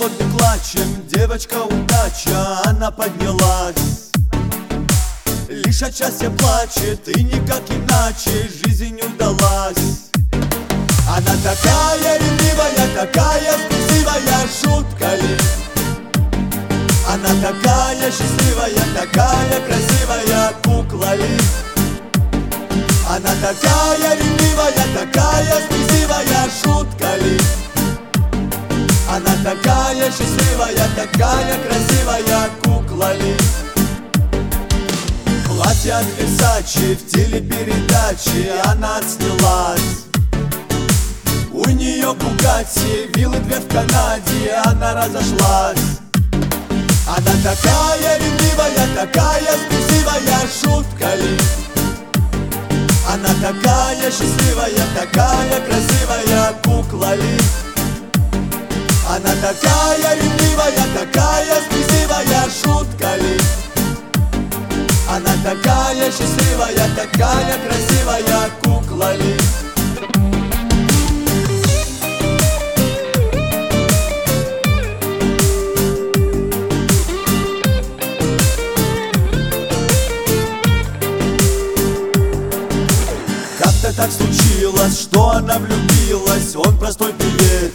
под клатчем, девочка удача, она поднялась. Лишь от счастья плачет, и никак иначе жизнь не удалась. Она такая ревнивая, такая спесивая, шутка ли? Она такая счастливая, такая красивая, кукла ли? Она такая ревнивая, такая спесивая, шутка ли? Она такая счастливая, такая красивая, кукла ли? Платье от Versace в телепередаче она отснялась. У нее Bugatti, виллы 2 в Канаде, она разошлась. Она такая ревнивая, такая спесивая, шутка ли? Она такая счастливая, такая красивая, кукла ли? Она такая ревнивая, такая спесивая, шутка ли? Она такая счастливая, такая красивая, кукла ли? Как-то так случилось, что она влюбилась, он простой певец.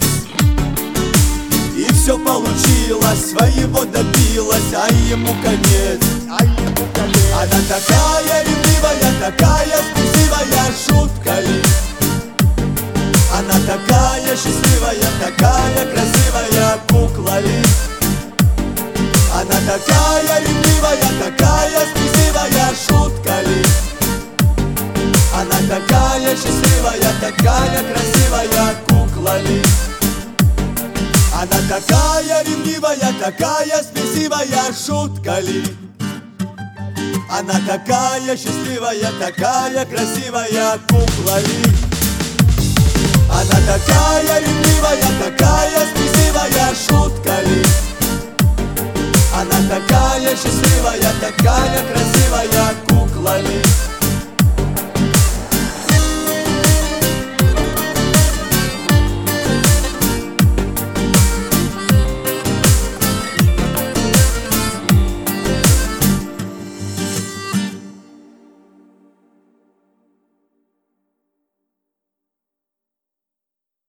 И все получилось, своего добилась, а ему конец. Она такая ревнивая, такая спесивая, шутка ли? Она такая счастливая, такая красивая, кукла ли? Она такая ревнивая, такая спесивая, шутка ли? Она такая счастливая, такая красивая, кукла ли? Она такая ревнивая, такая спесивая, шутка ли? Она такая счастливая, такая красивая, кукла ли? Она такая ревнивая.